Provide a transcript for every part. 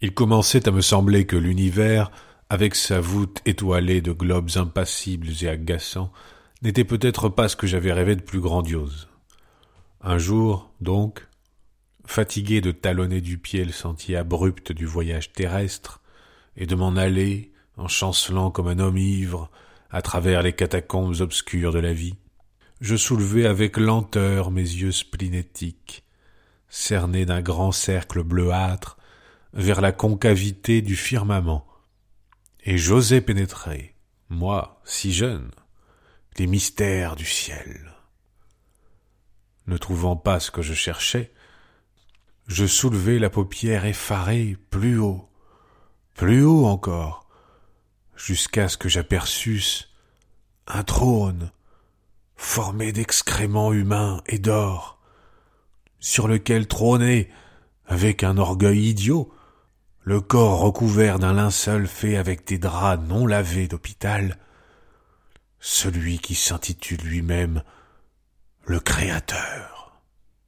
Il commençait à me sembler que l'univers, avec sa voûte étoilée de globes impassibles et agaçants, n'était peut-être pas ce que j'avais rêvé de plus grandiose. Un jour, donc, fatigué de talonner du pied le sentier abrupt du voyage terrestre, et de m'en aller, en chancelant comme un homme ivre, à travers les catacombes obscures de la vie, je soulevai avec lenteur mes yeux splénétiques, cernés d'un grand cercle bleuâtre, vers la concavité du firmament, et j'osais pénétrer, moi, si jeune, les mystères du ciel. Ne trouvant pas ce que je cherchais, je soulevai la paupière effarée plus haut encore, jusqu'à ce que j'aperçusse un trône formé d'excréments humains et d'or, sur lequel trônait, avec un orgueil idiot, le corps recouvert d'un linceul fait avec des draps non lavés d'hôpital, celui qui s'intitule lui-même le Créateur.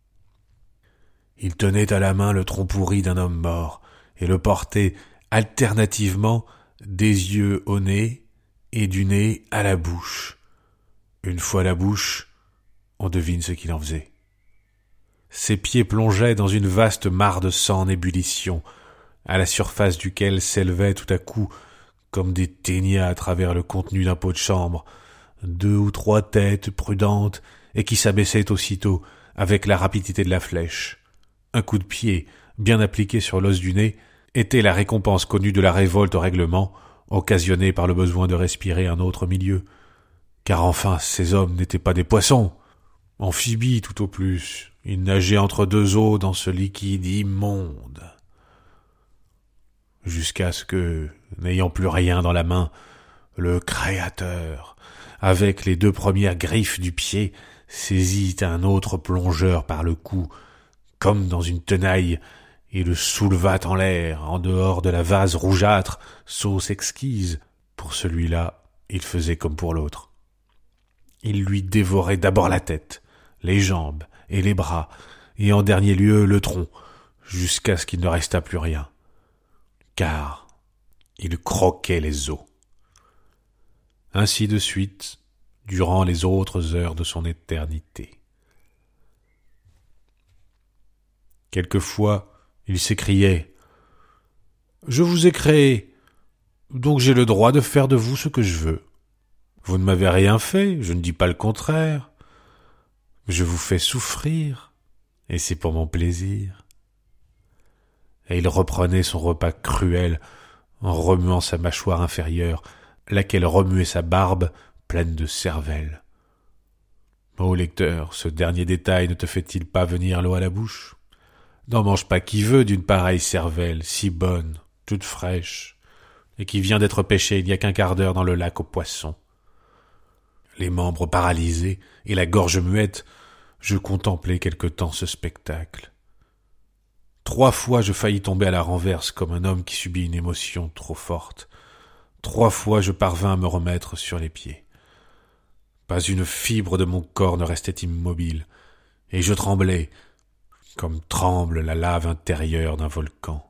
Il tenait à la main le tronc pourri d'un homme mort et le portait alternativement des yeux au nez et du nez à la bouche. Une fois la bouche, on devine ce qu'il en faisait. Ses pieds plongeaient dans une vaste mare de sang en ébullition, à la surface duquel s'élevaient tout à coup, comme des ténias à travers le contenu d'un pot de chambre, 2 ou 3 têtes prudentes et qui s'abaissaient aussitôt avec la rapidité de la flèche. Un coup de pied, bien appliqué sur l'os du nez, était la récompense connue de la révolte au règlement, occasionnée par le besoin de respirer un autre milieu. Car enfin, ces hommes n'étaient pas des poissons, amphibies tout au plus, ils nageaient entre 2 eaux dans ce liquide immonde. Jusqu'à ce que, n'ayant plus rien dans la main, le Créateur, avec les 2 premières griffes du pied, saisit un autre plongeur par le cou, comme dans une tenaille, et le souleva en l'air, en dehors de la vase rougeâtre, sauce exquise. Pour celui-là, il faisait comme pour l'autre. Il lui dévorait d'abord la tête, les jambes et les bras, et en dernier lieu le tronc, jusqu'à ce qu'il ne restât plus rien. Car il croquait les os. Ainsi de suite, durant les autres heures de son éternité. Quelquefois, il s'écriait « Je vous ai créé, donc j'ai le droit de faire de vous ce que je veux. Vous ne m'avez rien fait, je ne dis pas le contraire. Je vous fais souffrir, et c'est pour mon plaisir. » Et il reprenait son repas cruel en remuant sa mâchoire inférieure, laquelle remuait sa barbe pleine de cervelle. Ô lecteur, ce dernier détail ne te fait-il pas venir l'eau à la bouche ? N'en mange pas qui veut d'une pareille cervelle, si bonne, toute fraîche, et qui vient d'être pêchée il n'y a qu'un quart d'heure dans le lac aux poissons. Les membres paralysés et la gorge muette, je contemplai quelque temps ce spectacle. 3 fois je faillis tomber à la renverse comme un homme qui subit une émotion trop forte. 3 fois je parvins à me remettre sur les pieds. Pas une fibre de mon corps ne restait immobile, et je tremblais, comme tremble la lave intérieure d'un volcan.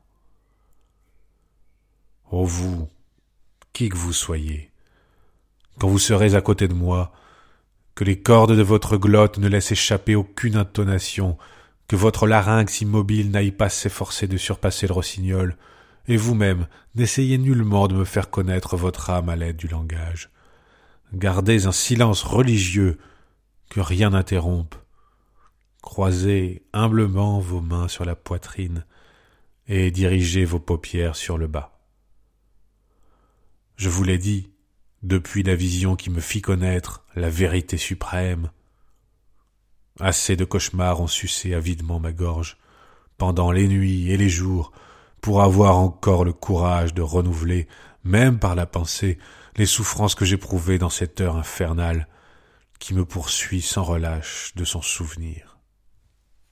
Ô vous, qui que vous soyez, quand vous serez à côté de moi, que les cordes de votre glotte ne laissent échapper aucune intonation, que votre larynx immobile n'aille pas s'efforcer de surpasser le rossignol, et vous-même n'essayez nullement de me faire connaître votre âme à l'aide du langage. Gardez un silence religieux que rien n'interrompe. Croisez humblement vos mains sur la poitrine et dirigez vos paupières sur le bas. Je vous l'ai dit, depuis la vision qui me fit connaître la vérité suprême, assez de cauchemars ont sucé avidement ma gorge, pendant les nuits et les jours, pour avoir encore le courage de renouveler, même par la pensée, les souffrances que j'éprouvais dans cette heure infernale qui me poursuit sans relâche de son souvenir.